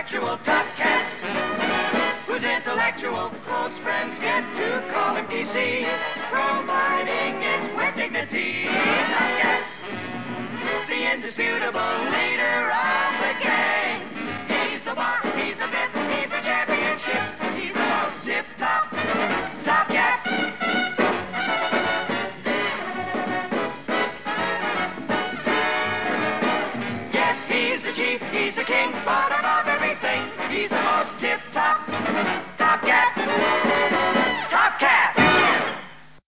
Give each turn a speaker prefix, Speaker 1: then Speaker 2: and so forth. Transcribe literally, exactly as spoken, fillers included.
Speaker 1: intellectual top cat, whose intellectual close friends get to call him T C, providing it's with dignity. Top cat, the indisputable leader of the gang. He's the boss, he's a bit, he's a championship, he's the most tip-top top cat. Yes, he's the chief, he's the king, but above everything, he's the most tip